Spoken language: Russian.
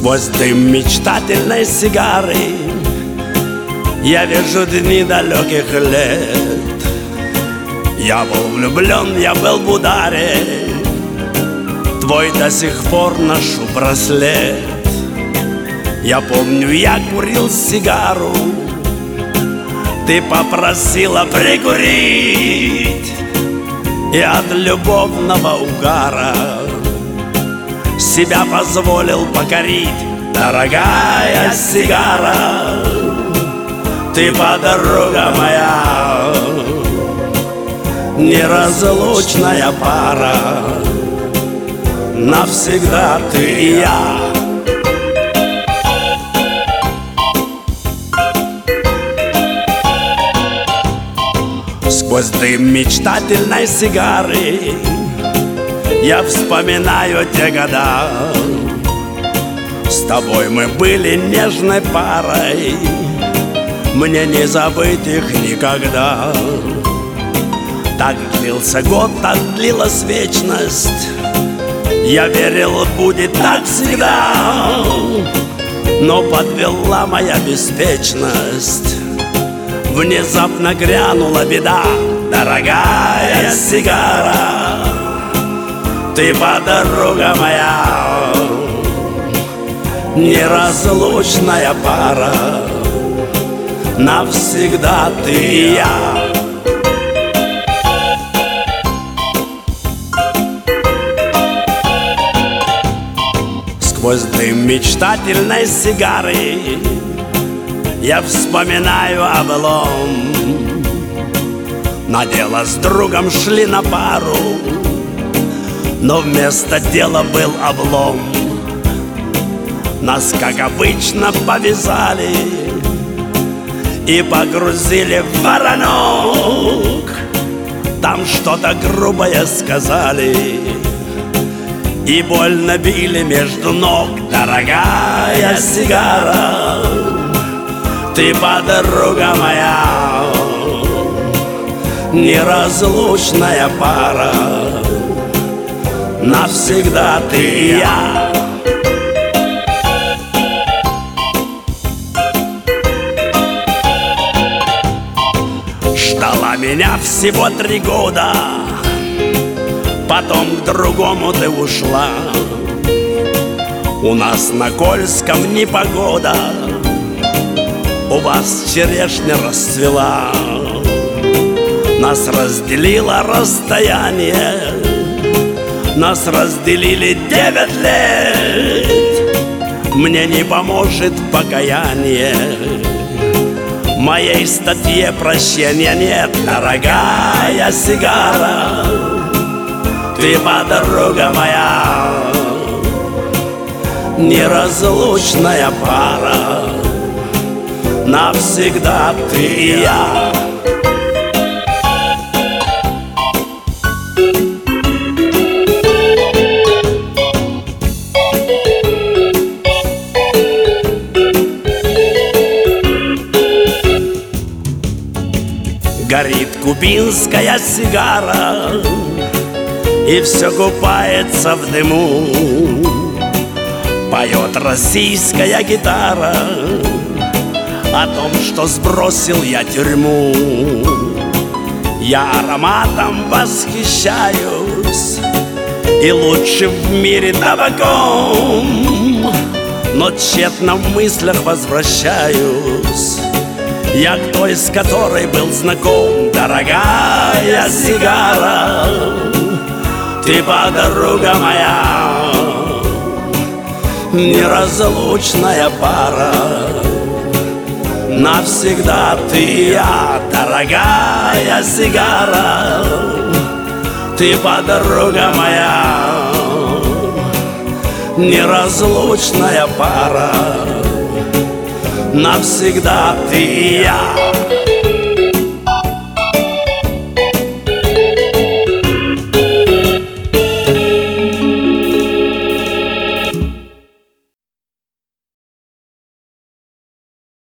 Сквозь дым мечтательной сигары я вижу дни далеких лет. Я был влюблен, я был в ударе, твой до сих пор ношу браслет. Я помню, я курил сигару, ты попросила прикурить, и от любовного угара себя позволил покорить. Дорогая сигара, ты подруга моя, неразлучная пара, навсегда ты и я. Сквозь дым мечтательной сигары я вспоминаю те года. С тобой мы были нежной парой, мне не забыть их никогда. Так длился год, так длилась вечность, я верил, будет так всегда. Но подвела моя беспечность, внезапно грянула беда. Дорогая сигара, ты подруга моя, неразлучная пара, навсегда ты и я. Сквозь дым мечтательной сигары я вспоминаю облом. На дело с другом шли на пару, но вместо дела был облом. Нас, как обычно, повязали и погрузили в воронок. Там что-то грубое сказали и больно били между ног. Дорогая сигара, ты подруга моя, неразлучная пара, навсегда ты и я. Ждала меня всего 3 года, потом к другому ты ушла. У нас на Кольском непогода, у вас черешня расцвела. Нас разделило расстояние, нас разделили 9 лет. Мне не поможет покаяние, моей статье прощения нет. Дорогая сигара, ты подруга моя, неразлучная пара, навсегда ты и я. Горит кубинская сигара, и все купается в дыму. Поет российская гитара о том, что сбросил я тюрьму. Я ароматом восхищаюсь и лучше в мире табаком, но тщетно в мыслях возвращаюсь я к той, с которой был знаком. Дорогая сигара, ты подруга моя, неразлучная пара, навсегда ты и я. Дорогая сигара, ты подруга моя, неразлучная пара, навсегда ты и я.